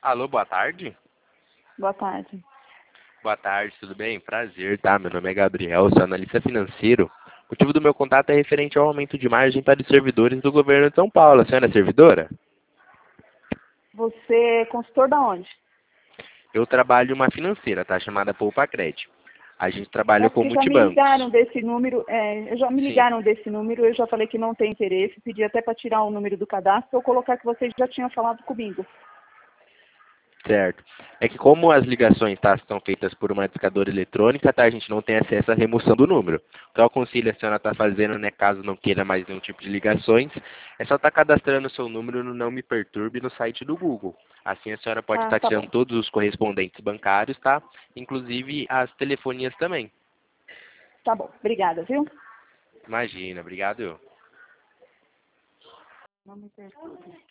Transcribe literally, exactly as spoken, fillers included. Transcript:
Alô, boa tarde. Boa tarde. Boa tarde, tudo bem? Prazer, tá? Meu nome é Gabriel, sou analista financeiro. O motivo do meu contato é referente ao aumento de margem para os servidores do governo de São Paulo. A senhora é servidora? Você é consultor da onde? Eu trabalho em uma financeira, tá? Chamada Poupa Crédito. A gente É trabalha com porque já me multibancos. ligaram desse número, é, já me Sim. ligaram desse número, eu já falei que não tem interesse, pedi até para tirar o número do cadastro ou colocar que vocês já tinham falado comigo. Certo. É que como as ligações, tá, são feitas por uma discadora eletrônica, tá, a gente não tem acesso à remoção do número. Então, eu aconselho a senhora tá fazendo, né, caso não queira mais nenhum tipo de ligações, é só estar cadastrando o seu número no Não Me Perturbe no site do Google. Assim a senhora pode Ah, estar tá tirando bom. todos os correspondentes bancários, tá? Inclusive as telefonias também. Tá bom. Obrigada, viu? Imagina, obrigado. Não me perturbe.